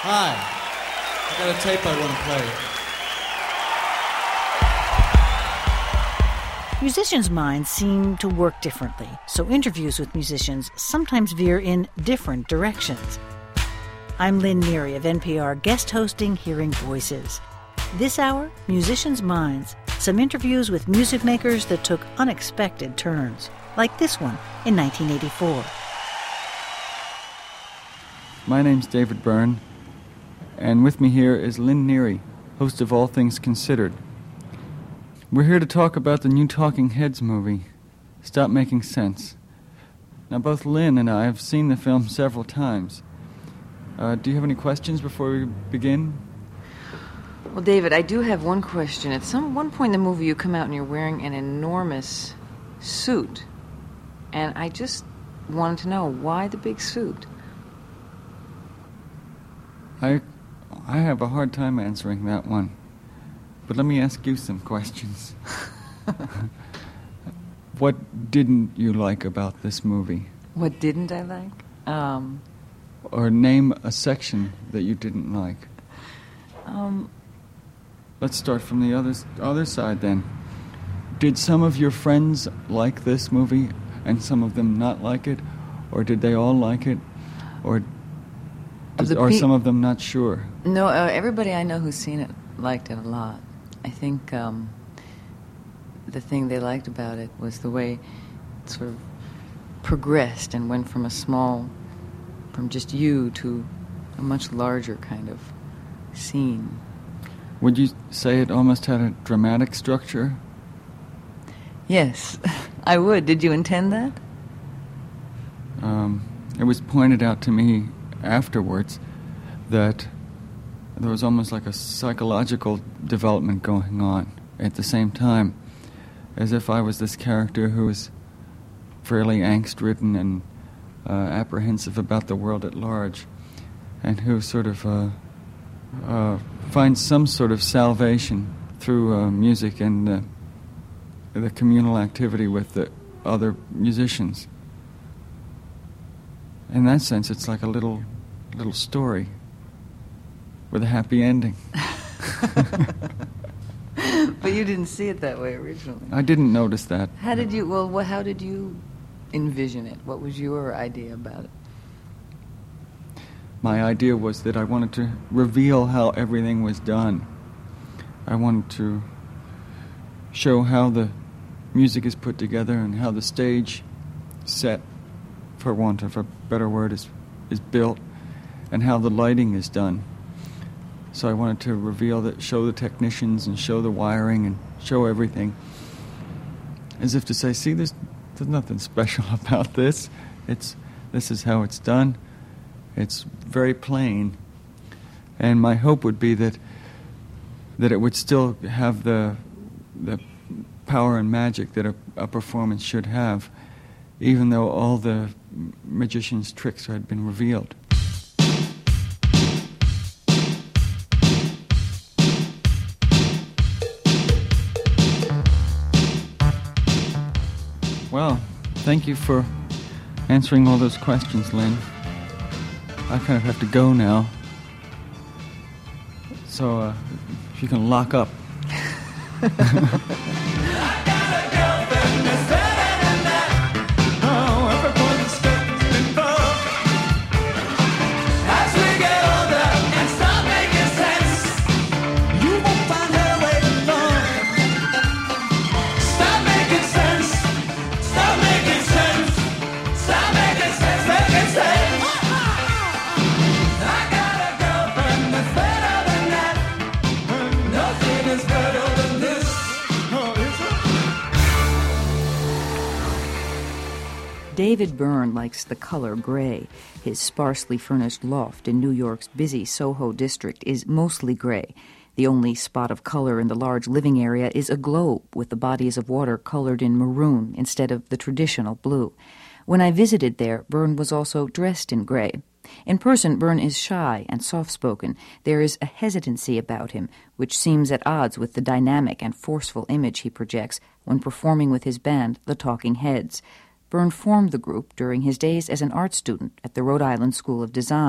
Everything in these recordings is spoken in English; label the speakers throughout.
Speaker 1: Hi. I got a tape I want to play.
Speaker 2: Musicians' minds seem to work differently, so interviews with musicians sometimes veer in different directions. I'm Lynn Neary of NPR, guest hosting Hearing Voices. This hour, Musicians' Minds, some interviews with music makers that took unexpected turns, like this one in 1984.
Speaker 3: My name's David Byrne, and with me here is Lynn Neary, host of All Things Considered. We're here to talk about the new Talking Heads movie, Stop Making Sense. Now, both Lynn and I have seen the film several times. Do you have any questions before we begin?
Speaker 4: Well, David, I do have one question. At one point in the movie, you come out and you're wearing an enormous suit. And I just wanted to know, why the big suit?
Speaker 3: I have a hard time answering that one. But let me ask you some questions. What didn't you like about this movie?
Speaker 4: What didn't I like?
Speaker 3: Or name a section that you didn't like. Let's start from the other side then. Did some of your friends like this movie and some of them not like it? Or did they all like it? Or some of them not sure?
Speaker 4: No, everybody I know who's seen it liked it a lot. I think the thing they liked about it was the way it sort of progressed and went from just you to a much larger kind of scene.
Speaker 3: Would you say it almost had a dramatic structure?
Speaker 4: Yes, I would. Did you intend that?
Speaker 3: It was pointed out to me afterwards that there was almost like a psychological development going on at the same time, as if I was this character who was fairly angst-ridden and apprehensive about the world at large, and who sort of finds some sort of salvation through music and the communal activity with the other musicians. In that sense, it's like a little story with a happy ending.
Speaker 4: But you didn't see it that way originally.
Speaker 3: I didn't notice that.
Speaker 4: How did you envision it? What was your idea about it?
Speaker 3: My idea was that I wanted to reveal how everything was done. I wanted to show how the music is put together and how the stage set, for want of a better word, is built, and how the lighting is done. So I wanted to show the technicians and show the wiring and show everything, as if to say, see, there's nothing special about this. This is how it's done. It's very plain. And my hope would be that it would still have the power and magic that a performance should have, even though all the magician's tricks had been revealed. Well, thank you for answering all those questions, Lynn. I kind of have to go now. So, if you can lock up.
Speaker 4: David Byrne likes the color gray. His sparsely furnished loft in New York's busy Soho district is mostly gray. The only spot of color in the large living area is a globe with the bodies of water colored in maroon instead of the traditional blue. When I visited there, Byrne was also dressed in gray. In person, Byrne is shy and soft-spoken. There is a hesitancy about him, which seems at odds with the dynamic and forceful image he projects when performing with his band, the Talking Heads. Byrne formed the group during his days as an art student at the Rhode Island School of Design.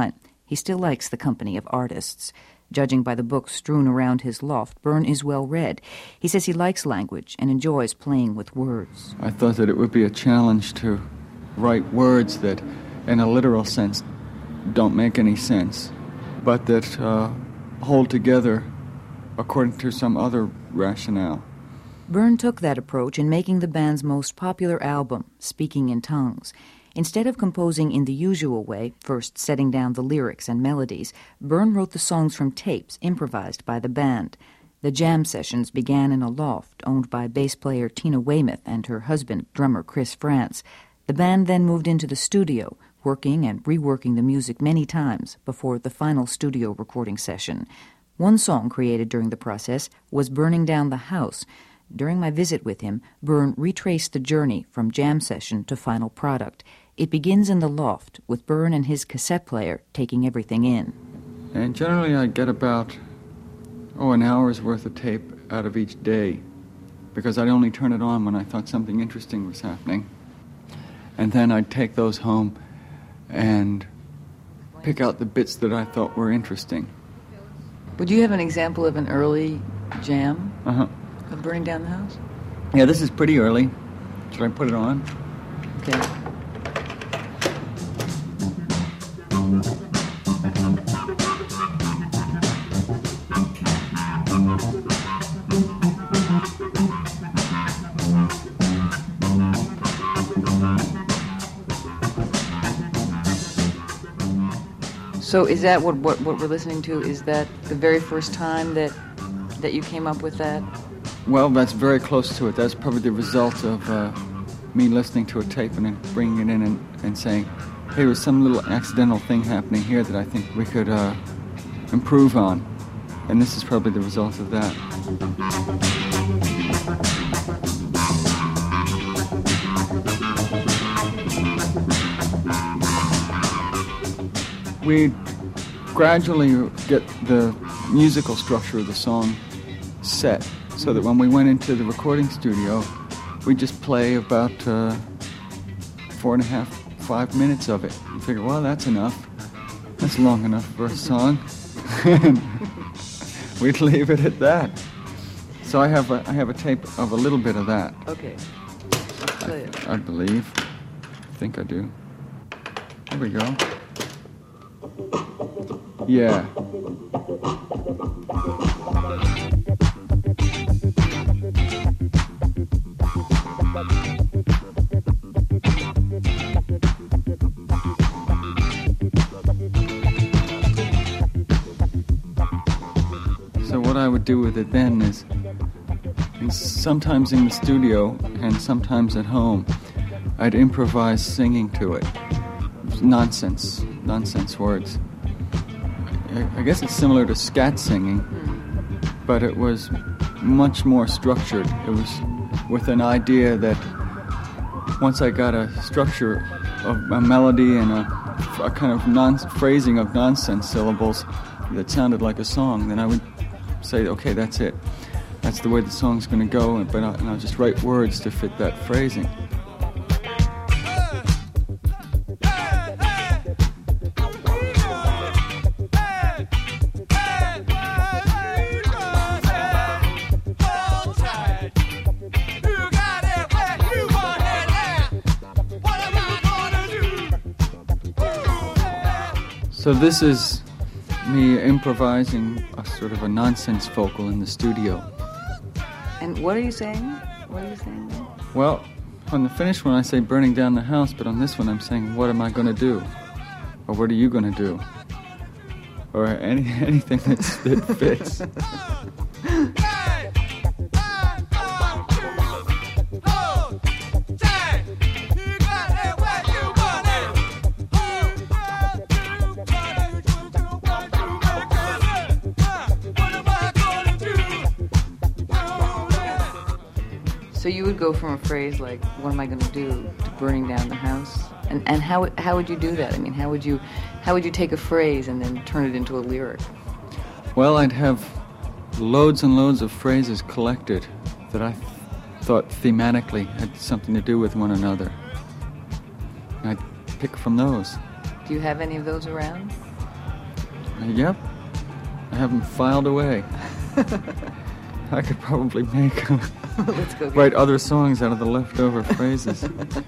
Speaker 4: He still likes the company of artists. Judging by the books strewn around his loft, Byrne is well read. He says he likes language and enjoys playing with words.
Speaker 3: I thought that it would be a challenge to write words that, in a literal sense, don't make any sense, but that hold together according to some other rationale.
Speaker 4: Byrne took that approach in making the band's most popular album, Speaking in Tongues. Instead of composing in the usual way, first setting down the lyrics and melodies, Byrne wrote the songs from tapes improvised by the band. The jam sessions began in a loft owned by bass player Tina Weymouth and her husband, drummer Chris France. The band then moved into the studio, working and reworking the music many times before the final studio recording session. One song created during the process was Burning Down the House. During my visit with him, Byrne retraced the journey from jam session to final product. It begins in the loft, with Byrne and his cassette player taking everything in.
Speaker 3: And generally I get about, an hour's worth of tape out of each day, because I'd only turn it on when I thought something interesting was happening. And then I'd take those home and pick out the bits that I thought were interesting.
Speaker 4: Would you have an example of an early jam
Speaker 3: Uh-huh.
Speaker 4: of Burning Down the House?
Speaker 3: Yeah, this is pretty early. Should I put it on?
Speaker 4: Okay. So is that what we're listening to? Is that the very first time that you came up with that?
Speaker 3: Well, that's very close to it. That's probably the result of me listening to a tape and then bringing it in and saying, hey, there's some little accidental thing happening here that I think we could improve on. And this is probably the result of that. We gradually get the musical structure of the song set so that when we went into the recording studio, we just play about 4.5, 5 minutes of it. And figure, well, that's enough. That's long enough for a song. And we'd leave it at that. So I have a tape of a little bit of that.
Speaker 4: Okay. Let's play it.
Speaker 3: I believe. I think I do. Here we go. Yeah. So what I would do with it then is sometimes in the studio and sometimes at home, I'd improvise singing to it. Nonsense words. I guess it's similar to scat singing, but it was much more structured. It was with an idea that once I got a structure of a melody and a kind of phrasing of nonsense syllables that sounded like a song, then I would say, okay, that's it. That's the way the song's going to go, and I'll just write words to fit that phrasing. So this is me improvising a sort of a nonsense vocal in the studio.
Speaker 4: And what are you saying? What are you saying?
Speaker 3: Well, on the finished one I say burning down the house, but on this one I'm saying, what am I going to do? Or what are you going to do? Or anything that fits.
Speaker 4: So you would go from a phrase like, what am I going to do, to burning down the house? And how would you do that? I mean, how would you take a phrase and then turn it into a lyric?
Speaker 3: Well, I'd have loads and loads of phrases collected that I thought thematically had something to do with one another. And I'd pick from those.
Speaker 4: Do you have any of those around?
Speaker 3: Yep. I have them filed away. I could probably make
Speaker 4: Let's go
Speaker 3: write other songs out of the leftover phrases.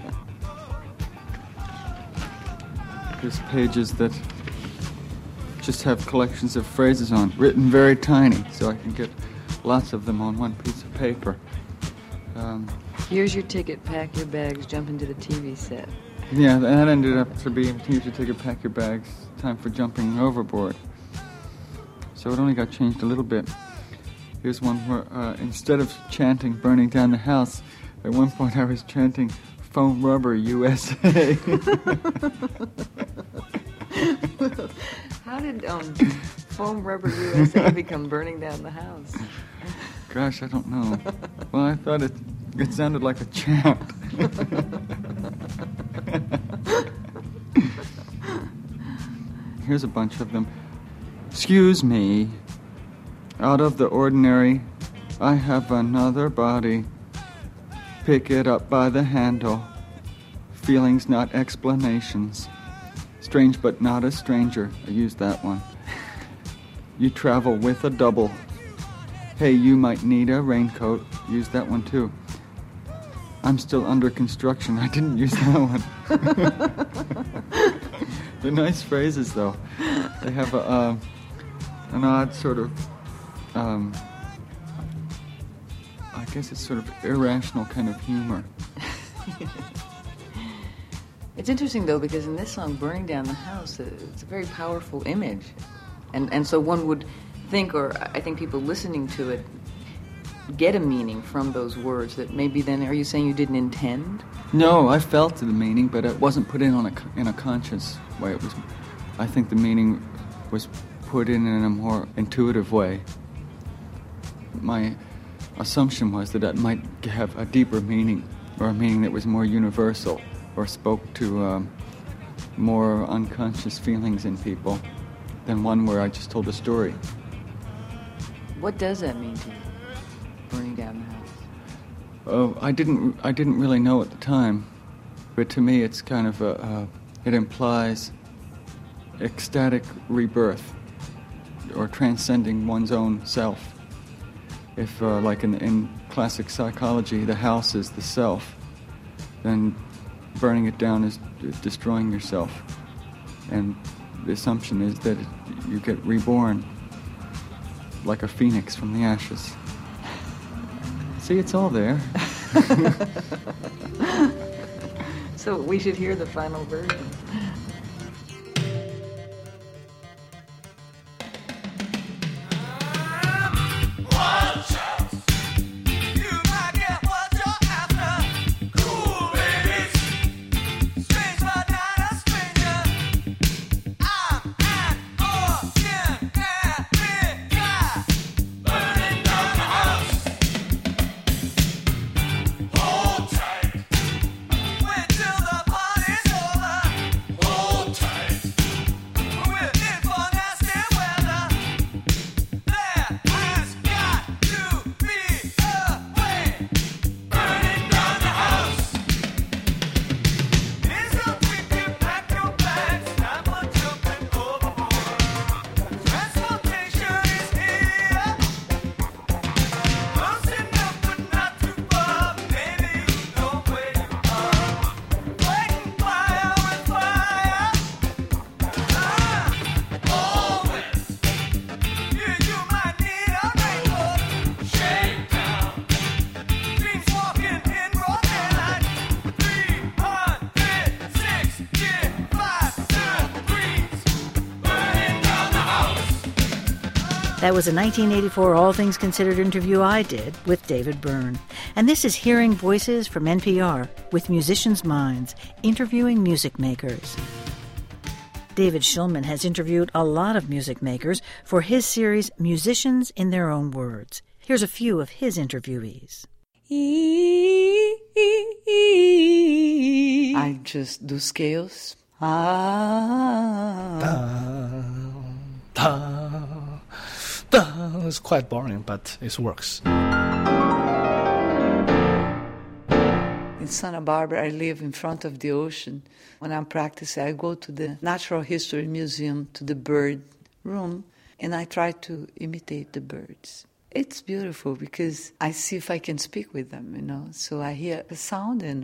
Speaker 3: There's pages that just have collections of phrases on, written very tiny, so I can get lots of them on one piece of paper.
Speaker 4: Here's your ticket, pack your bags, jump into the TV set.
Speaker 3: Yeah, that ended up to be, here's your ticket, pack your bags, time for jumping overboard. So it only got changed a little bit. Here's one where instead of chanting burning down the house, at one point I was chanting foam rubber USA.
Speaker 4: How did foam rubber USA become burning down the house?
Speaker 3: Gosh, I don't know. Well, I thought it sounded like a chant. Here's a bunch of them. Excuse me. Out of the ordinary, I have another body. Pick it up by the handle. Feelings, not explanations. Strange but not a stranger. I used that one. You travel with a double. Hey, you might need a raincoat. Use that one too. I'm still under construction. I didn't use that one. They're nice phrases, though. They have an odd sort of, I guess it's sort of irrational kind of humor.
Speaker 4: It's interesting, though, because in this song, Burning Down the House, it's a very powerful image. And so one would think, or I think people listening to it, get a meaning from those words that maybe then, are you saying you didn't intend?
Speaker 3: No, I felt the meaning, but it wasn't put in in a conscious way. It was, I think the meaning was put in a more intuitive way. My assumption was that it might have a deeper meaning, or a meaning that was more universal, or spoke to more unconscious feelings in people than one where I just told a story.
Speaker 4: What does that mean to you, burning down the house?
Speaker 3: Oh, I didn't really know at the time, but to me it's kind of it implies ecstatic rebirth, or transcending one's own self. If, like in classic psychology, the house is the self, then burning it down is destroying yourself. And the assumption is that you get reborn like a phoenix from the ashes. See, it's all there.
Speaker 4: So we should hear the final version.
Speaker 2: That was a 1984 All Things Considered interview I did with David Byrne. And this is Hearing Voices from NPR with Musicians' Minds, interviewing music makers. David Shulman has interviewed a lot of music makers for his series Musicians in Their Own Words. Here's a few of his interviewees.
Speaker 5: I just do scales.
Speaker 6: It's quite boring, but it works.
Speaker 5: In Santa Barbara, I live in front of the ocean. When I'm practicing, I go to the Natural History Museum, to the bird room, and I try to imitate the birds. It's beautiful because I see if I can speak with them, you know. So I hear a sound and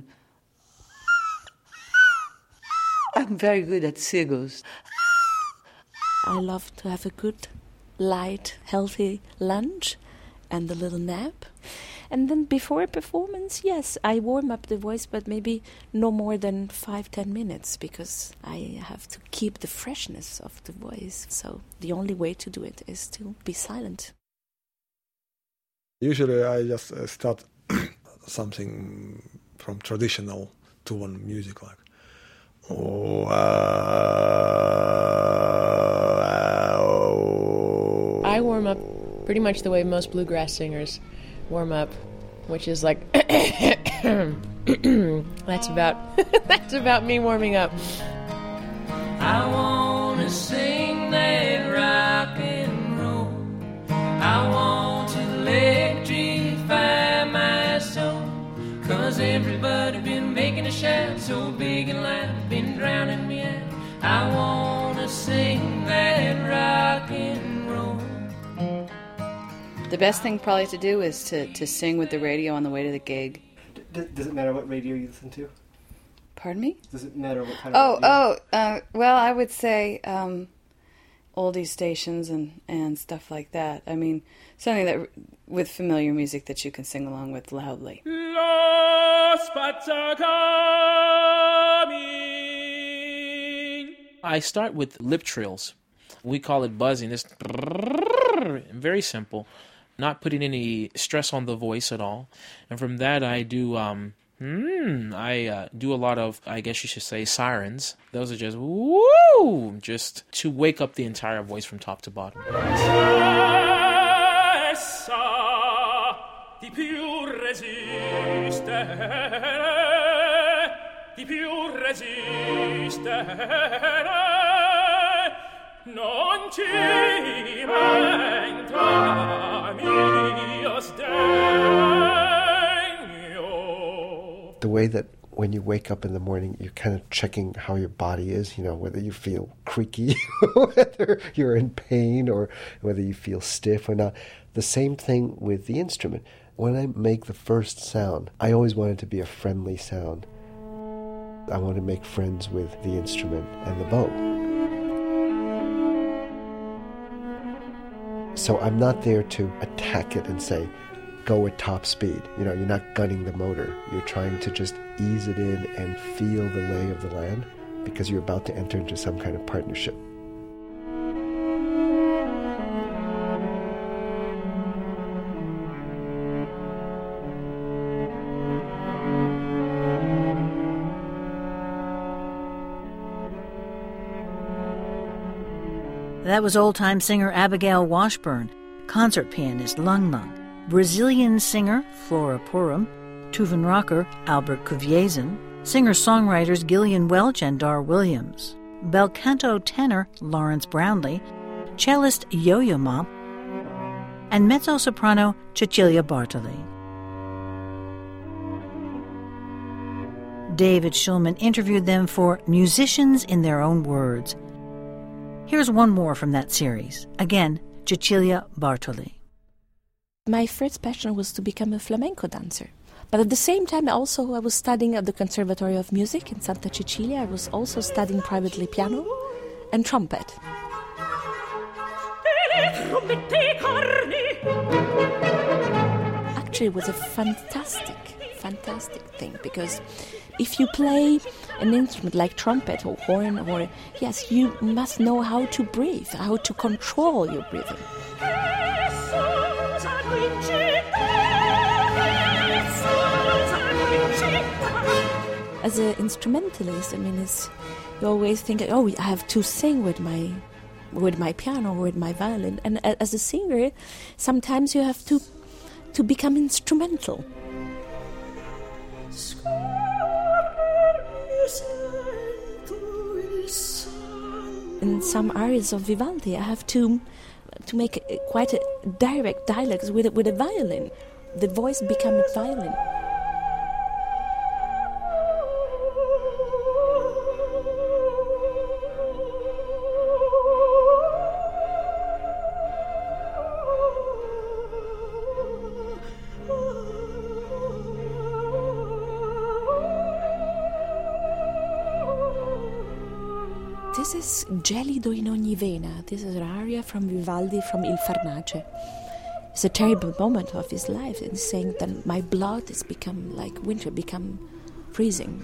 Speaker 5: I'm very good at seagulls.
Speaker 7: I love to have a good, light, healthy lunch and a little nap. And then before a performance, yes, I warm up the voice, but maybe no more than 5-10 minutes because I have to keep the freshness of the voice. So the only way to do it is to be silent.
Speaker 8: Usually I just start something from traditional tone music, like
Speaker 9: I warm up pretty much the way most bluegrass singers warm up, which is like that's about me warming up.
Speaker 10: I wanna sing that rock and roll. I want to electrify my soul. 'Cause everybody been making a shout so big and loud, been drowning me out. I wanna sing that rock and roll.
Speaker 11: The best thing probably to do is to sing with the radio on the way to the gig.
Speaker 12: Does it matter what radio you listen to?
Speaker 11: Pardon me?
Speaker 12: Does it matter what kind of radio?
Speaker 11: Well, I would say oldie stations and stuff like that. I mean, something that with familiar music that you can sing along with loudly.
Speaker 13: I start with lip trills. We call it buzzing. It's very simple, not putting any stress on the voice at all. And from that, I do do a lot of, I guess you should say, sirens. Those are just woo, just to wake up the entire voice from top to bottom.
Speaker 10: Non ci menta mio sdegno.
Speaker 12: The way that when you wake up in the morning, you're kind of checking how your body is, you know, whether you feel creaky, whether you're in pain, or whether you feel stiff or not. The same thing with the instrument. When I make the first sound, I always want it to be a friendly sound. I want to make friends with the instrument and the bow. So I'm not there to attack it and say, go at top speed. You know, you're not gunning the motor. You're trying to just ease it in and feel the lay of the land because you're about to enter into some kind of partnership.
Speaker 2: That was old-time singer Abigail Washburn, concert pianist Lung Lung, Brazilian singer Flora Purim, Tuvan rocker Albert Kuviesin, singer-songwriters Gillian Welch and Dar Williams, bel canto tenor Lawrence Brownlee, cellist Yo-Yo Ma, and mezzo-soprano Cecilia Bartoli. David Shulman interviewed them for Musicians in Their Own Words. Here's one more from that series. Again, Cecilia Bartoli.
Speaker 7: My first passion was to become a flamenco dancer. But at the same time, I was studying at the Conservatory of Music in Santa Cecilia. I was also studying privately piano and trumpet. Actually, it was a fantastic thing, because if you play an instrument like trumpet or horn, yes, you must know how to breathe, how to control your breathing. As an instrumentalist, I mean, you always think, I have to sing with my piano or with my violin. And as a singer, sometimes you have to become instrumental. In some areas of Vivaldi, I have to make quite a direct dialogue with a violin. The voice becomes a violin. This is Gelido in ogni vena. This is an aria from Vivaldi from Il Farnace. It's a terrible moment of his life, and he's saying that my blood has become like winter, become freezing.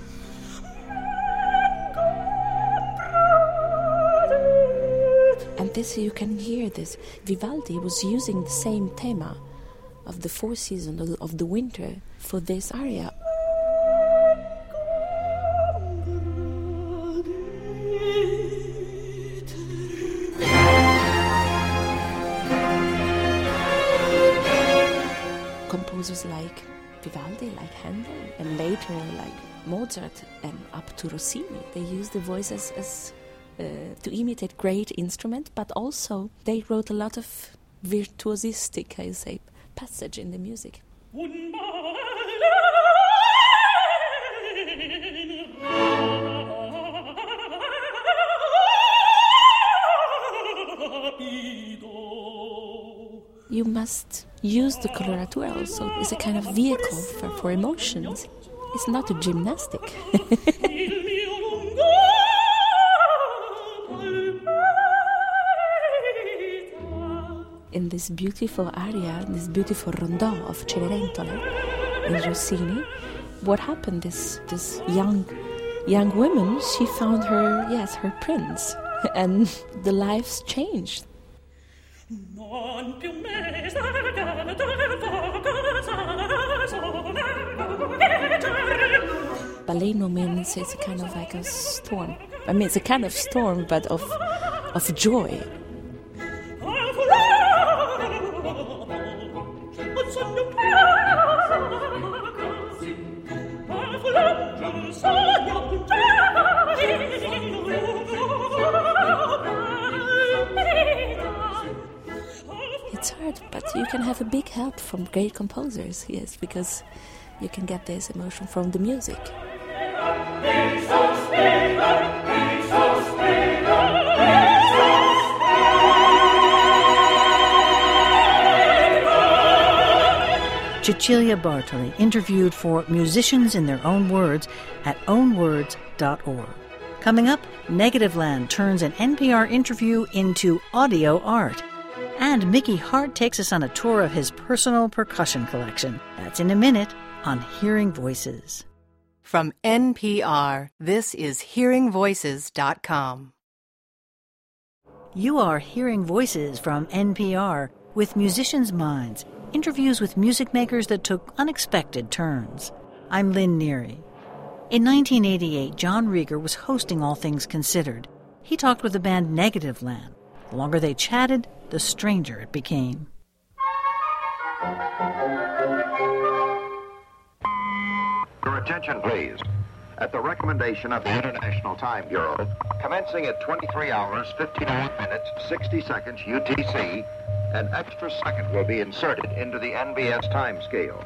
Speaker 7: And this, you can hear this. Vivaldi was using the same thema of the four seasons of the winter for this aria. Composers like Vivaldi, like Handel, and later like Mozart and up to Rossini, they used the voice as to imitate great instrument, but also they wrote a lot of virtuosistic, I say, passage in the music. You must use the coloratura also as a kind of vehicle for emotions. It's not a gymnastic. In this beautiful aria, this beautiful rondò of Cenerentola in Rossini, what happened? This young woman, she found her prince, and the lives changed. Baleno means it's a kind of like a storm. I mean, it's a kind of storm, but of joy. It's hard, but you can have a big help from great composers, yes, because you can get this emotion from the music.
Speaker 2: Cecilia Bartoli interviewed for Musicians in Their Own Words at ownwords.org. Coming up, Negativland turns an NPR interview into audio art. And Mickey Hart takes us on a tour of his personal percussion collection. That's in a minute on Hearing Voices.
Speaker 14: From NPR, this is HearingVoices.com.
Speaker 2: You are hearing Voices from NPR with Musicians' Minds, interviews with music makers that took unexpected turns. I'm Lynn Neary. In 1988, John Rieger was hosting All Things Considered. He talked with the band Negativland. The longer they chatted, the stranger it became.
Speaker 15: Your attention, please. At the recommendation of the International Time Bureau, commencing at 23 hours, 59 minutes, 60 seconds UTC, an extra second will be inserted into the NBS time scale.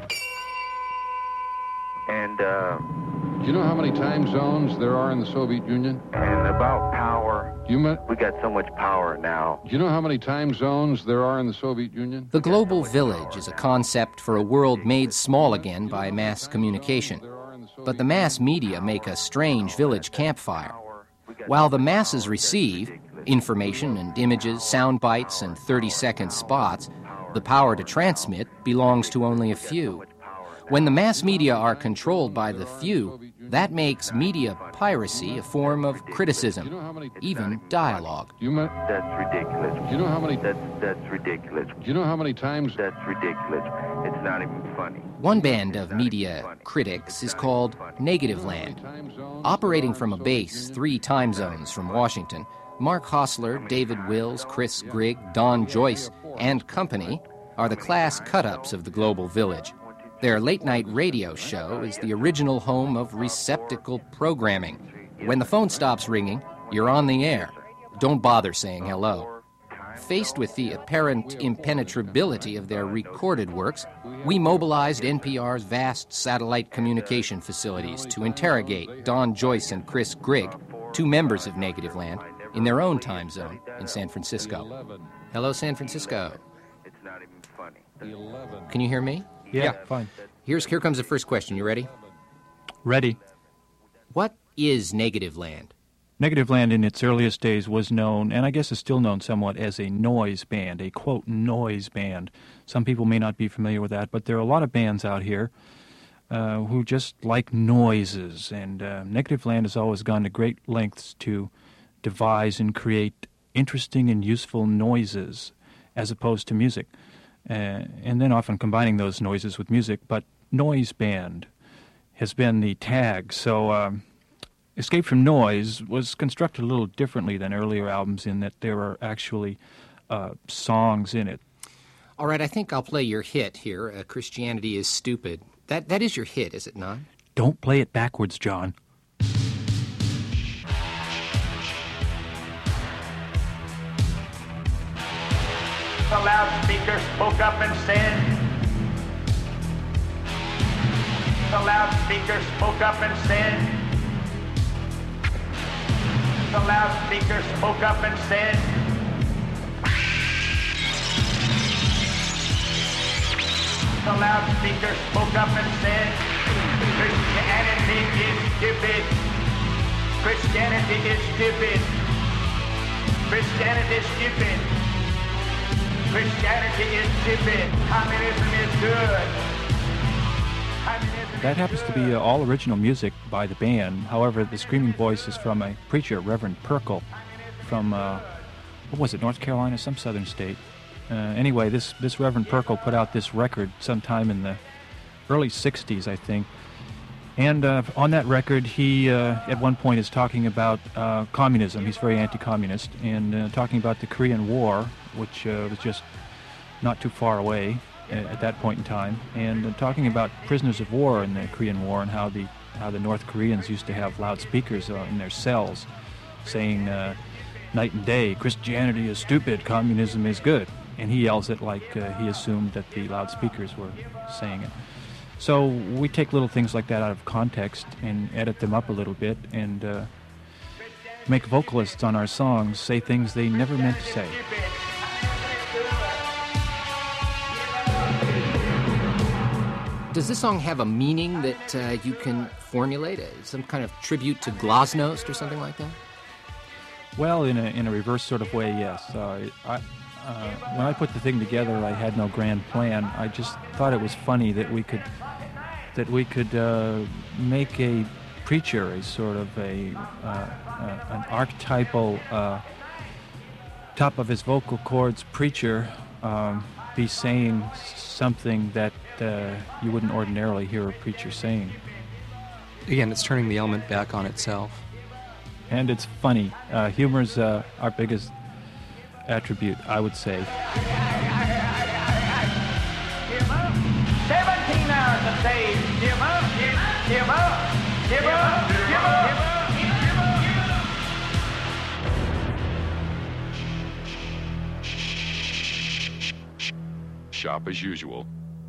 Speaker 16: And,
Speaker 17: do you know how many time zones there are in the Soviet Union?
Speaker 16: And about power. We got so much power now.
Speaker 17: Do you know how many time zones there are in the Soviet Union?
Speaker 18: The global village is a concept for a world made small again by mass communication. But the mass media make a strange village campfire. While the masses receive information and images, sound bites, and 30-second spots, the power to transmit belongs to only a few. When the mass media are controlled by the few, that makes media piracy a form of criticism, even dialogue.
Speaker 16: That's ridiculous.
Speaker 17: Do you know how many?
Speaker 16: That's ridiculous.
Speaker 17: Do you know how many times?
Speaker 16: That's ridiculous. It's not even funny.
Speaker 18: One band of media critics is called Negativland. Operating from a base 3 time zones from Washington, Mark Hostler, David Wills, Chris Grigg, Don Joyce, and company are the class cut-ups of the global village. Their late-night radio show is the original home of receptacle programming. When the phone stops ringing, you're on the air. Don't bother saying hello. Faced with the apparent impenetrability of their recorded works, we mobilized NPR's vast satellite communication facilities to interrogate Don Joyce and Chris Grigg, 2 members of Negativland, in their own time zone in San Francisco. Hello, San Francisco.
Speaker 16: It's not even funny.
Speaker 18: Can you hear me?
Speaker 6: Yeah, fine.
Speaker 18: Here comes the first question. You ready?
Speaker 6: Ready.
Speaker 18: What is Negativland?
Speaker 19: Negativland in its earliest days was known, and I guess is still known somewhat, as a noise band, a quote noise band. Some people may not be familiar with that, but there are a lot of bands out here who just like noises, and Negativland has always gone to great lengths to devise and create interesting and useful noises as opposed to music, and then often combining those noises with music. But noise band has been the tag, so Escape from Noise was constructed a little differently than earlier albums in that there are actually songs in it.
Speaker 18: All right, I think I'll play your hit here, Christianity is Stupid. That is your hit, is it not?
Speaker 19: Don't play it backwards, John.
Speaker 20: The loudspeaker spoke up and said, the loudspeaker spoke up and said, the loudspeaker spoke up and said, the loudspeaker spoke up and said, Christianity is stupid. Christianity is stupid. Christianity is stupid. Christianity is stupid. Communism is good.
Speaker 19: That happens to be all original music by the band. However, the screaming voice is from a preacher, Reverend Perkle, from, what was it, North Carolina, some southern state. Anyway, this Reverend Perkle put out this record sometime in the early 60s, I think. And on that record, he, at one point, is talking about communism. He's very anti-communist, and talking about the Korean War, which was just not too far away at that point in time, and talking about prisoners of war in the Korean War and how the North Koreans used to have loudspeakers in their cells saying night and day, Christianity is stupid, communism is good. And he yells it like he assumed that the loudspeakers were saying it. So we take little things like that out of context and edit them up a little bit and make vocalists on our songs say things they never meant to say.
Speaker 18: Does this song have a meaning that you can formulate? Some kind of tribute to Glasnost or something like that?
Speaker 19: Well, in a reverse sort of way, yes. When I put the thing together, I had no grand plan. I just thought it was funny that we could make a preacher a sort of an archetypal top of his vocal cords preacher be saying something that you wouldn't ordinarily hear a preacher saying.
Speaker 21: Again, it's turning the element back on itself.
Speaker 19: And it's funny. Humor's our biggest attribute, I would say.
Speaker 20: 17 hours a day. Give up, give up, give up, give up,
Speaker 17: give up. Shop as usual.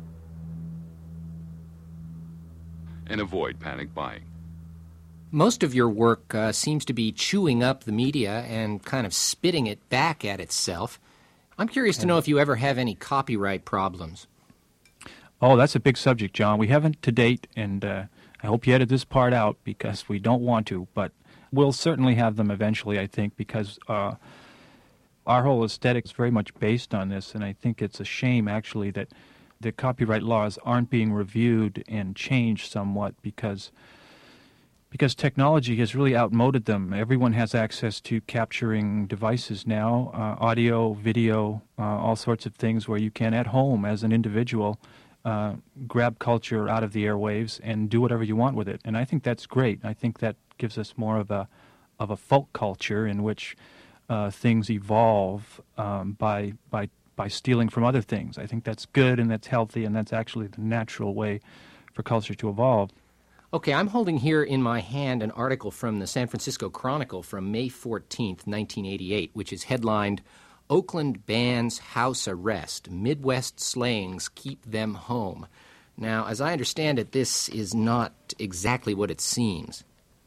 Speaker 17: And avoid panic buying.
Speaker 18: Most of your work seems to be chewing up the media and kind of spitting it back at itself. I'm curious to know if you ever have any copyright problems.
Speaker 19: Oh, that's a big subject, John. We haven't to date, and I hope you edit this part out because we don't want to, but we'll certainly have them eventually, I think, because our whole aesthetic is very much based on this, and I think it's a shame, actually, that the copyright laws aren't being reviewed and changed somewhat because technology has really outmoded them. Everyone has access to capturing devices now, audio, video, all sorts of things where you can, at home as an individual, grab culture out of the airwaves and do whatever you want with it. And I think that's great. I think that gives us more of a folk culture in which things evolve by stealing from other things. I think that's good and that's healthy, and that's actually the natural way for culture to evolve.
Speaker 18: Okay, I'm holding here in my hand an article from the San Francisco Chronicle from May 14th, 1988, which is headlined, Oakland Bans House Arrest. Midwest Slayings Keep Them Home. Now, as I understand it, this is not exactly what it seems.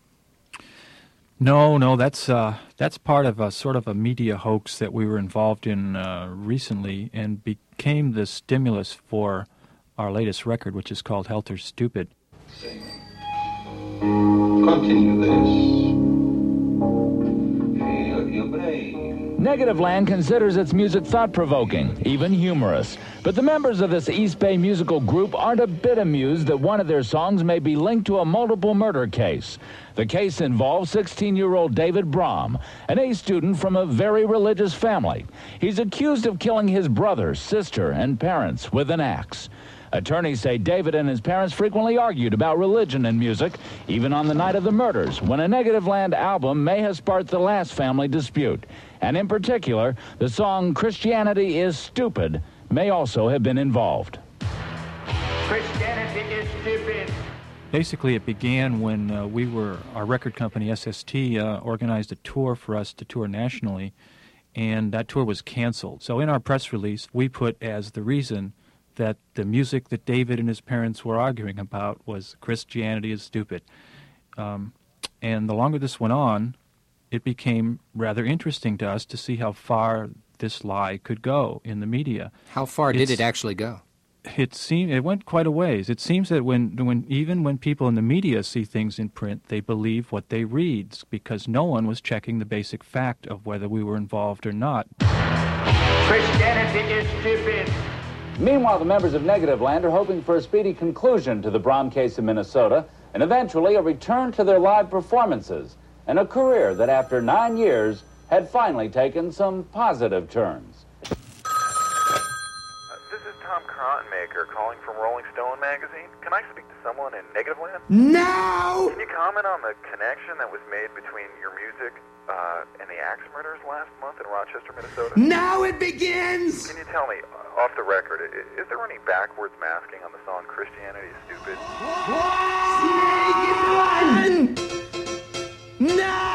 Speaker 19: No, that's part of a sort of a media hoax that we were involved in recently and became the stimulus for our latest record, which is called Helter Stupid.
Speaker 22: Continue this.
Speaker 1: Negativland considers its music thought-provoking, even humorous. But the members of this East Bay musical group aren't a bit amused that one of their songs may be linked to a multiple murder case. The case involves 16-year-old David Brom, an A student from a very religious family. He's accused of killing his brother, sister, and parents with an axe. Attorneys say David and his parents frequently argued about religion and music, even on the night of the murders, when a Negativland album may have sparked the last family dispute. And in particular, the song Christianity is Stupid may also have been involved.
Speaker 20: Christianity is stupid.
Speaker 19: Basically, it began when our record company, SST, organized a tour for us to tour nationally, and that tour was canceled. So in our press release, we put as the reason that the music that David and his parents were arguing about was Christianity is stupid. And the longer this went on, it became rather interesting to us to see how far this lie could go in the media.
Speaker 18: How far did it actually go?
Speaker 19: It went quite a ways. It seems that even when people in the media see things in print, they believe what they read, because no one was checking the basic fact of whether we were involved or not.
Speaker 20: Christianity is stupid.
Speaker 1: Meanwhile, the members of Negativland are hoping for a speedy conclusion to the Brom case in Minnesota and eventually a return to their live performances and a career that after 9 years had finally taken some positive turns.
Speaker 16: This is Tom Crontenmaker calling from Rolling Stone magazine. Can I speak to someone in Negativland?
Speaker 20: No!
Speaker 16: Can you comment on the connection that was made between your music and the axe murders last month in Rochester, Minnesota?
Speaker 20: Now it begins!
Speaker 16: Can you tell me, off the record, is there any backwards masking on the song Christianity is Stupid?
Speaker 20: Snake and run! No!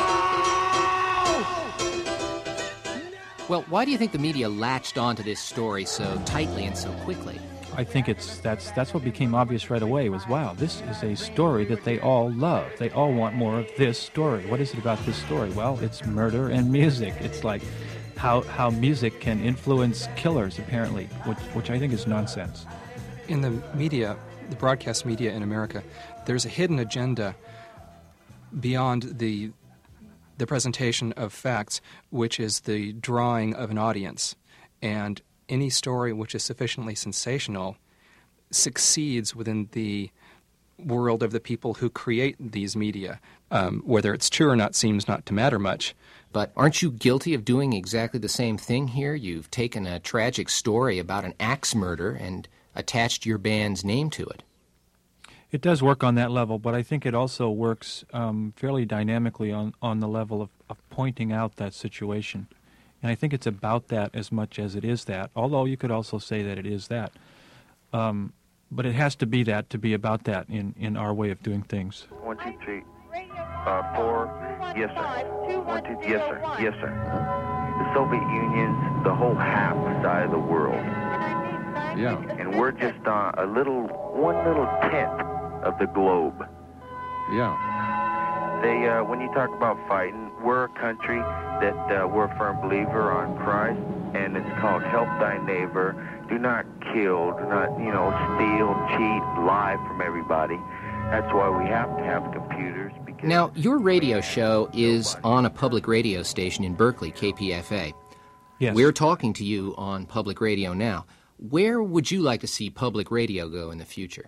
Speaker 18: Well, why do you think the media latched onto this story so tightly and so quickly?
Speaker 19: I think that's what became obvious right away was, wow, this is a story that they all love. They all want more of this story. What is it about this story? Well, it's murder and music. It's like how music can influence killers, apparently, which I think is nonsense.
Speaker 21: In the media, the broadcast media in America, there's a hidden agenda beyond the presentation of facts, which is the drawing of an audience. And any story which is sufficiently sensational succeeds within the world of the people who create these media. Whether it's true or not seems not to matter much.
Speaker 18: But aren't you guilty of doing exactly the same thing here? You've taken a tragic story about an axe murder and attached your band's name to it.
Speaker 19: It does work on that level, but I think it also works fairly dynamically on the level of pointing out that situation. And I think it's about that as much as it is that, although you could also say that it is that. But it has to be that to be about that in our way of doing things.
Speaker 16: 1, 2, 3, 4. Yes, sir. 1, 2, yes, sir. Yes, sir. The Soviet Union's the whole half side of the world.
Speaker 17: Yeah.
Speaker 16: And we're just one little tenth of the globe.
Speaker 17: Yeah.
Speaker 16: They, when you talk about fighting, we're a country that we're a firm believer on Christ, and it's called help thy neighbor. Do not kill, do not, steal, cheat, lie from everybody. That's why we have to have computers.
Speaker 18: Now, your radio show is on a public radio station in Berkeley, KPFA.
Speaker 19: Yes.
Speaker 18: We're talking to you on public radio now. Where would you like to see public radio go in the future?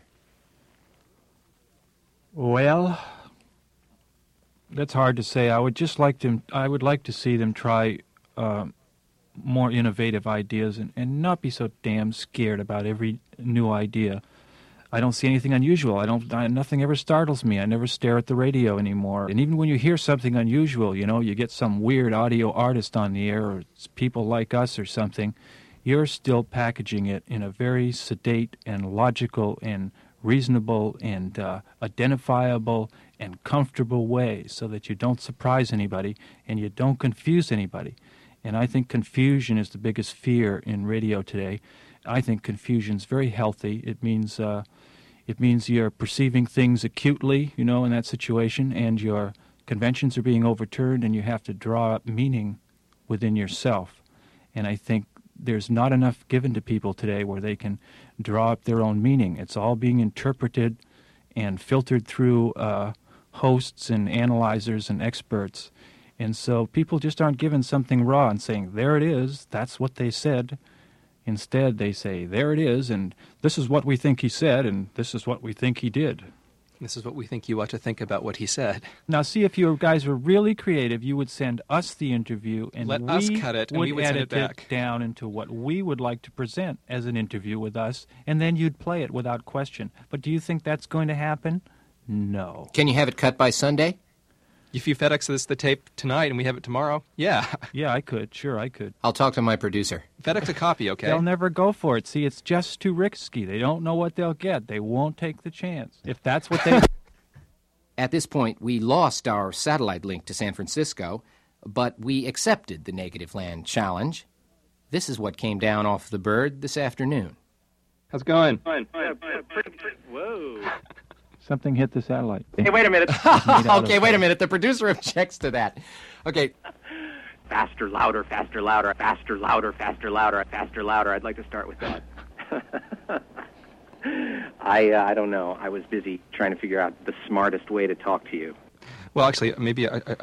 Speaker 19: Well, that's hard to say. I would like to see them try more innovative ideas and not be so damn scared about every new idea. I don't see anything unusual. Nothing ever startles me. I never stare at the radio anymore. And even when you hear something unusual, you get some weird audio artist on the air, or it's people like us or something, you're still packaging it in a very sedate and logical and reasonable and identifiable and comfortable way so that you don't surprise anybody and you don't confuse anybody. And I think confusion is the biggest fear in radio today. I think confusion's very healthy. It means you're perceiving things acutely, in that situation, and your conventions are being overturned, and you have to draw up meaning within yourself. And I think there's not enough given to people today where they can draw up their own meaning. It's all being interpreted and filtered through hosts and analyzers and experts. And so people just aren't given something raw and saying, there it is, that's what they said. Instead, they say, there it is, and this is what we think he said, and this is what we think he did.
Speaker 21: This is what we think you ought to think about what he said.
Speaker 19: Now, see, if you guys were really creative, you would send us the interview, and
Speaker 21: let us cut it, and we would send it back.
Speaker 19: Edit it down into what we would like to present as an interview with us, and then you'd play it without question. But do you think that's going to happen? No.
Speaker 18: Can you have it cut by Sunday?
Speaker 21: If you FedEx us the tape tonight and we have it tomorrow, yeah.
Speaker 19: Yeah, I could. Sure, I could.
Speaker 18: I'll talk to my producer.
Speaker 21: FedEx a copy, okay?
Speaker 19: They'll never go for it. See, it's just too risky. They don't know what they'll get. They won't take the chance. If that's what they...
Speaker 18: At this point, we lost our satellite link to San Francisco, but we accepted the Negative Land challenge. This is what came down off the bird this afternoon.
Speaker 21: How's it going?
Speaker 3: Whoa.
Speaker 19: Something hit the satellite.
Speaker 3: Hey, wait a minute.
Speaker 18: Okay, wait a minute. The producer objects to that. Okay.
Speaker 3: Faster, louder, faster, louder, faster, louder, faster, louder, faster, louder. I'd like to start with that. I don't know. I was busy trying to figure out the smartest way to talk to you.
Speaker 21: Well, actually, maybe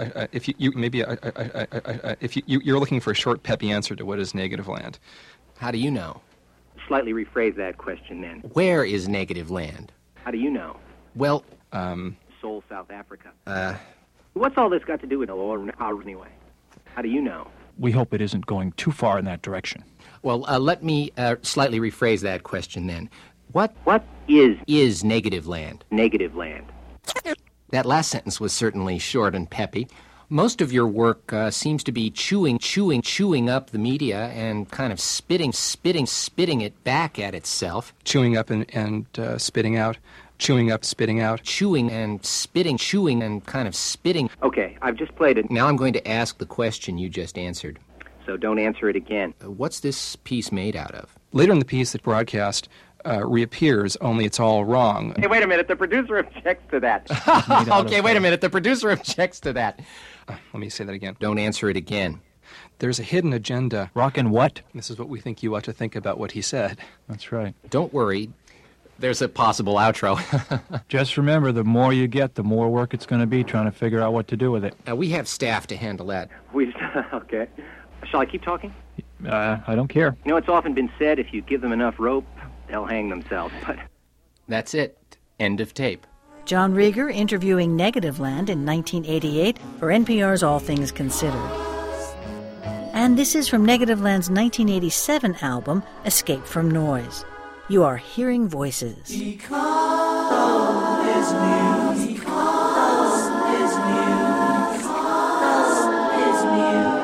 Speaker 21: if you're looking for a short, peppy answer to what is Negative Land.
Speaker 18: How do you know?
Speaker 3: Slightly rephrase that question then.
Speaker 18: Where is Negative Land?
Speaker 3: How do you know?
Speaker 18: Well,
Speaker 3: Seoul, South Africa. What's all this got to do with anyway? How do you know?
Speaker 19: We hope it isn't going too far in that direction.
Speaker 18: Well, let me slightly rephrase that question then. What
Speaker 3: is
Speaker 18: Negative Land?
Speaker 3: Negative Land.
Speaker 18: That last sentence was certainly short and peppy. Most of your work seems to be chewing up the media and kind of spitting it back at itself.
Speaker 21: Chewing up and spitting out. Chewing up, spitting out.
Speaker 18: Chewing and kind of spitting.
Speaker 3: Okay, I've just played it.
Speaker 18: Now I'm going to ask the question you just answered.
Speaker 3: So don't answer it again.
Speaker 18: What's this piece made out of?
Speaker 21: Later in the piece that broadcast reappears, only it's all wrong.
Speaker 3: Hey, wait a minute. The producer objects to that.
Speaker 18: Okay, wait a minute. The producer objects to that.
Speaker 21: Let me say that again.
Speaker 18: Don't answer it again.
Speaker 21: There's a hidden agenda.
Speaker 19: Rockin' what?
Speaker 21: This is what we think you ought to think about what he said.
Speaker 19: That's right.
Speaker 18: Don't worry. There's a possible outro.
Speaker 19: Just remember, the more you get, the more work it's going to be trying to figure out what to do with it.
Speaker 18: We have staff to handle that.
Speaker 3: Okay. Shall I keep talking?
Speaker 19: I don't care.
Speaker 3: You know, it's often been said, if you give them enough rope, they'll hang themselves. But
Speaker 18: that's it. End of tape.
Speaker 2: John Rieger interviewing Negative Land in 1988 for NPR's All Things Considered. And this is from Negative Land's 1987 album, Escape from Noise. You are hearing voices.
Speaker 10: Because is new. Because is new. Because is new.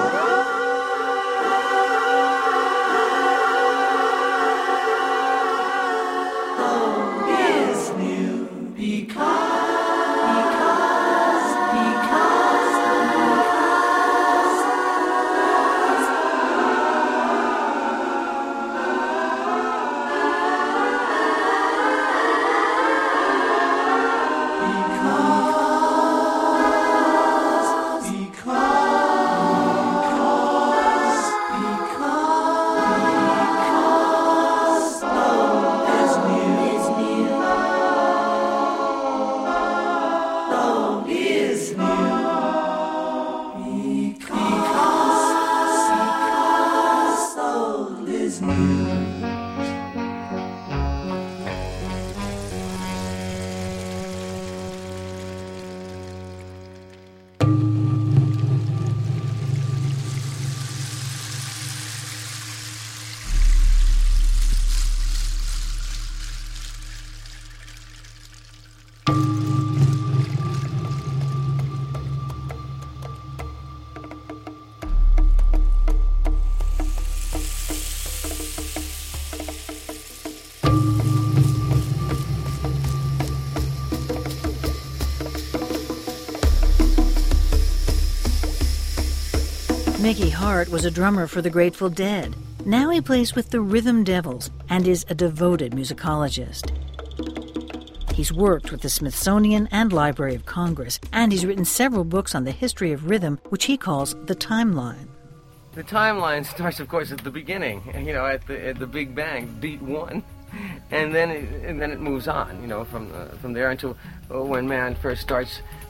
Speaker 2: Mickey Hart was a drummer for the Grateful Dead. Now he plays with the Rhythm Devils and is a devoted musicologist. He's worked with the Smithsonian and Library of Congress, and he's written several books on the history of rhythm, which he calls the timeline.
Speaker 22: The timeline starts, of course, at the beginning, at the Big Bang, beat one, and then it moves on, from there until when man first starts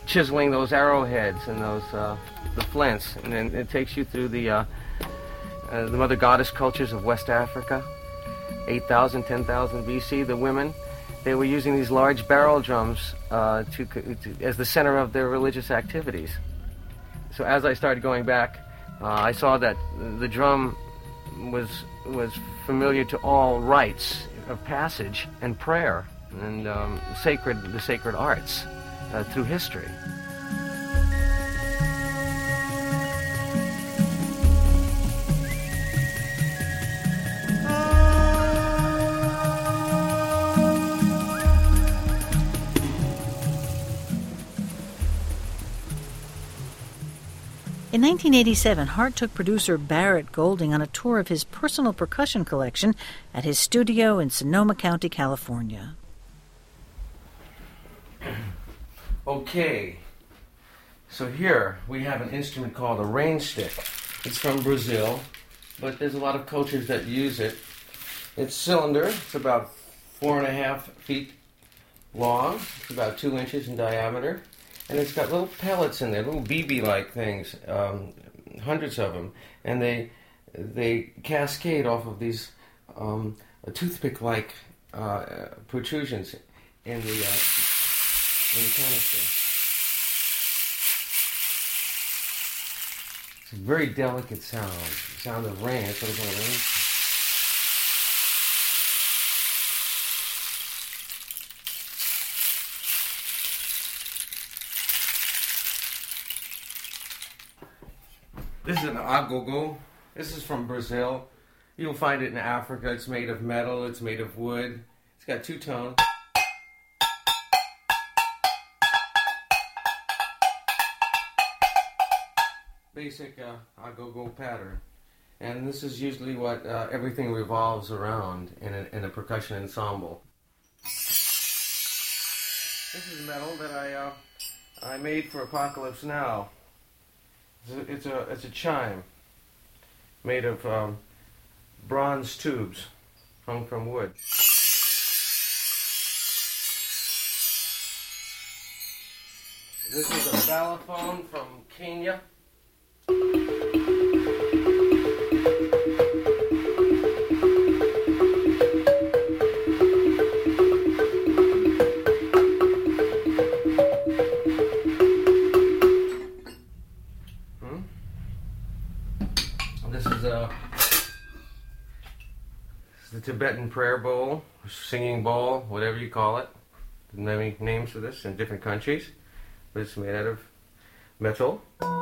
Speaker 22: chiseling those arrowheads and those the flints, and then it takes you through the mother goddess cultures of West Africa, 8,000, 10,000 BC. The women, they were using these large barrel drums as the center of their religious activities. So as I started going back, I saw that the drum was familiar to all rites of passage and prayer and the sacred arts through history.
Speaker 2: In 1987, Hart took producer Barrett Golding on a tour of his personal percussion collection at his studio in Sonoma County, California.
Speaker 22: Okay, so here we have an instrument called a rain stick. It's from Brazil, but there's a lot of cultures that use it. It's cylinder. It's about 4.5 feet long. It's about 2 inches in diameter. And it's got little pellets in there, little BB-like things, hundreds of them, and they cascade off of these toothpick-like protrusions in the canister. It's a very delicate sound, the sound of rain. That's what it's called, rain. This is an agogo. This is from Brazil. You'll find it in Africa. It's made of metal. It's made of wood. It's got 2 tones. Basic agogo pattern. And this is usually what everything revolves around in a percussion ensemble. This is metal that I made for Apocalypse Now. It's a chime made of bronze tubes hung from wood. This is a balafone from Kenya. The Tibetan prayer bowl, singing bowl, whatever you call it. There's many names for this in different countries, but it's made out of metal.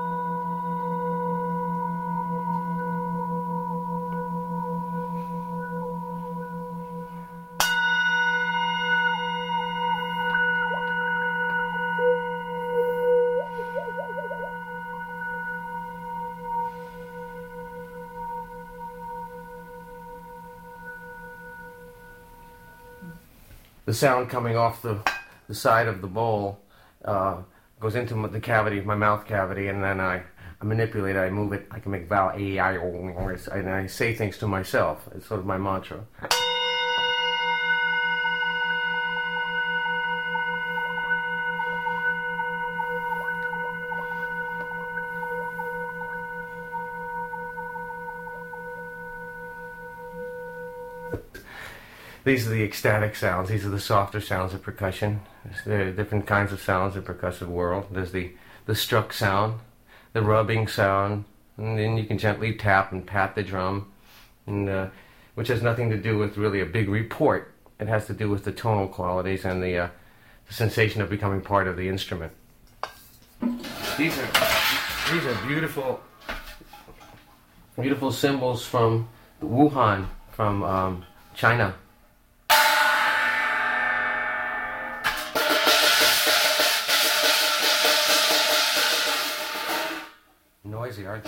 Speaker 22: The sound coming off the side of the bowl goes into the cavity, my mouth cavity, and then I manipulate it, I move it, I can make vowel A, I, O, and I say things to myself. It's sort of my mantra. These are the ecstatic sounds. These are the softer sounds of percussion. There are different kinds of sounds in the percussive world. There's the struck sound, the rubbing sound, and then you can gently tap and pat the drum, and which has nothing to do with really a big report. It has to do with the tonal qualities and the sensation of becoming part of the instrument. These are beautiful, beautiful cymbals from Wuhan, from China. Noisy, aren't they?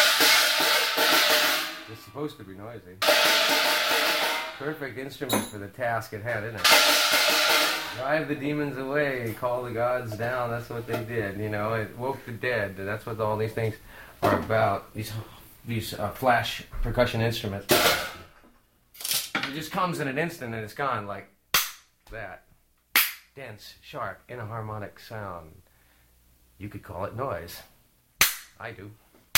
Speaker 22: They're supposed to be noisy. Perfect instrument for the task at hand, isn't it? Drive the demons away, call the gods down. That's what they did, you know. It woke the dead. That's what all these things are about. These flash percussion instruments. It just comes in an instant and it's gone, like that. Dense, sharp, inharmonic sound. You could call it noise. I do.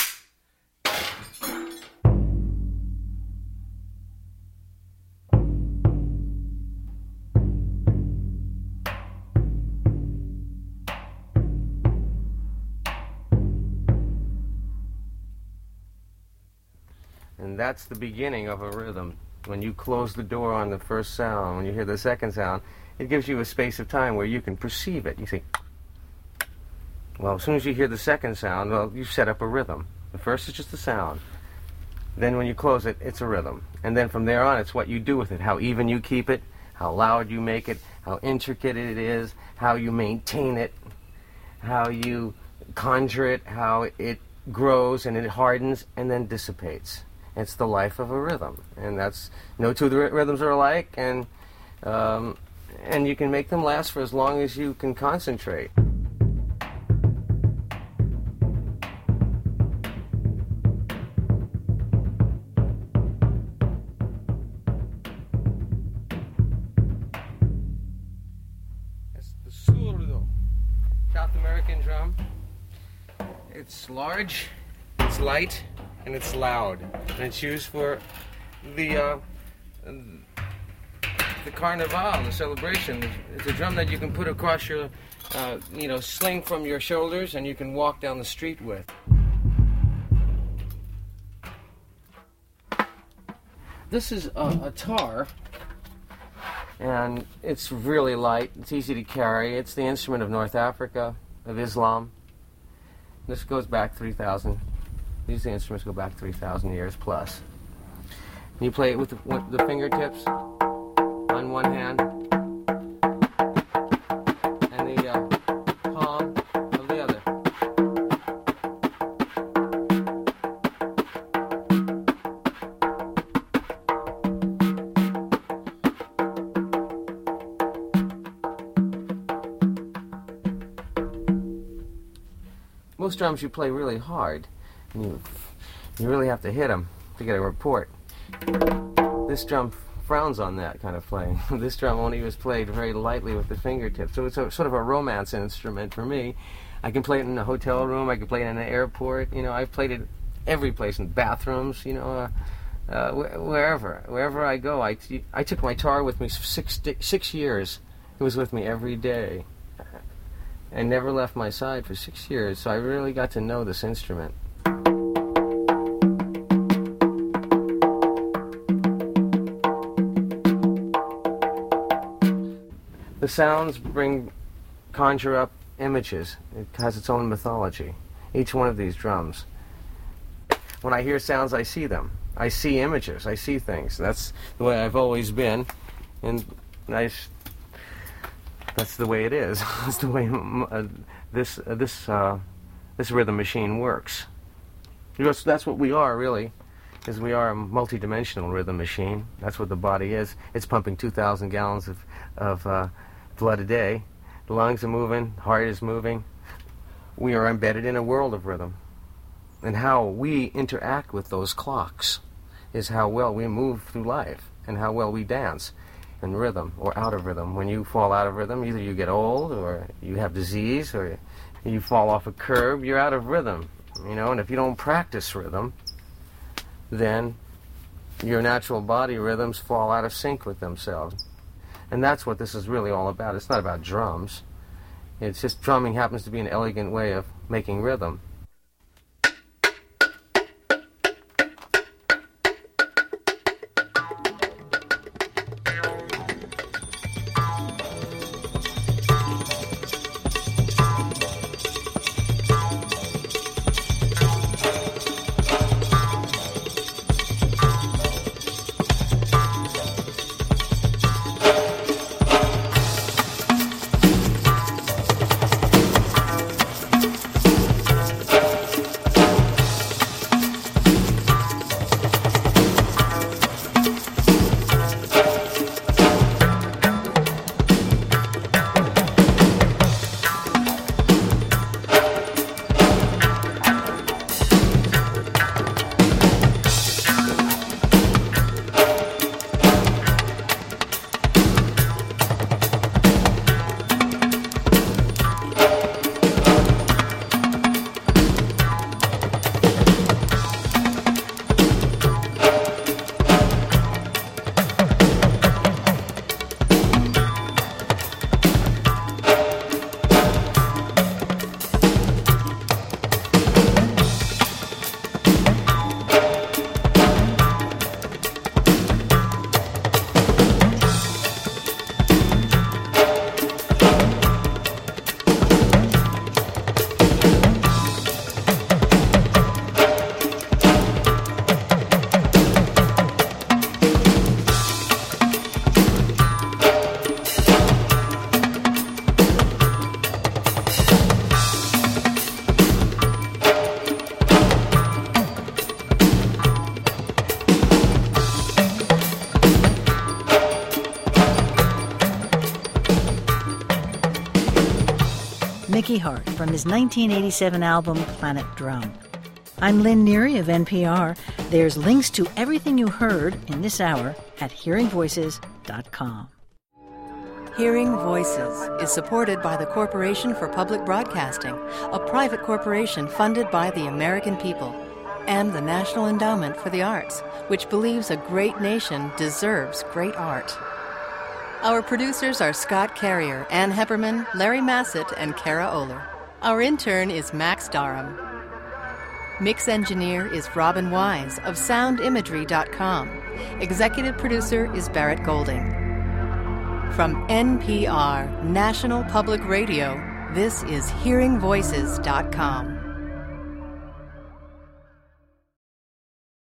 Speaker 22: And that's the beginning of a rhythm. When you close the door on the first sound, when you hear the second sound, it gives you a space of time where you can perceive it. You think, well, as soon as you hear the second sound, well, you've set up a rhythm. The first is just a sound. Then when you close it, it's a rhythm. And then from there on, it's what you do with it, how even you keep it, how loud you make it, how intricate it is, how you maintain it, how you conjure it, how it grows and it hardens and then dissipates. It's the life of a rhythm, and that's no two rhythms are alike, and you can make them last for as long as you can concentrate. It's the surdo, South American drum. It's large, it's light, and it's loud, and it's used for the carnival, the celebration. It's a drum that you can put across your, sling from your shoulders, and you can walk down the street with. This is a tar, and it's really light. It's easy to carry. It's the instrument of North Africa, of Islam. This goes back 3,000. These instruments go back 3,000 years plus. You play it with the fingertips on one hand and the palm of the other. Most drums you play really hard. You really have to hit them to get a report. This drum frowns on that kind of playing. This drum only was played very lightly with the fingertips, so it's sort of a romance instrument for me. I can play it in a hotel room, I can play it in an airport, I've played it every place, in bathrooms, wherever I go. I took my tar with me 6 years. It was with me every day. I never left my side for 6 years, so I really got to know this instrument. The sounds conjure up images. It has its own mythology. Each one of these drums. When I hear sounds, I see them. I see images. I see things. That's the way I've always been, and that's the way it is. That's the way this rhythm machine works. Because that's what we are, really. Is we are a multi-dimensional rhythm machine. That's what the body is. It's pumping 2,000 gallons of blood a day. The lungs are moving, heart is moving. We are embedded in a world of rhythm. And how we interact with those clocks is how well we move through life and how well we dance in rhythm or out of rhythm. When you fall out of rhythm, either you get old or you have disease or you fall off a curb, you're out of rhythm. And if you don't practice rhythm, then your natural body rhythms fall out of sync with themselves. And that's what this is really all about. It's not about drums. It's just drumming happens to be an elegant way of making rhythm.
Speaker 2: Mickey Hart from his 1987 album Planet Drum. I'm Lynn Neary of NPR. There's links to everything you heard in this hour at hearingvoices.com.
Speaker 14: Hearing Voices is supported by the Corporation for Public Broadcasting, a private corporation funded by the American people, and the National Endowment for the Arts, which believes a great nation deserves great art. Our producers are Scott Carrier, Ann Hepperman, Larry Massett, and Kara Oler. Our intern is Max Darham. Mix engineer is Robin Wise of soundimagery.com. Executive producer is Barrett Golding. From NPR, National Public Radio, this is hearingvoices.com.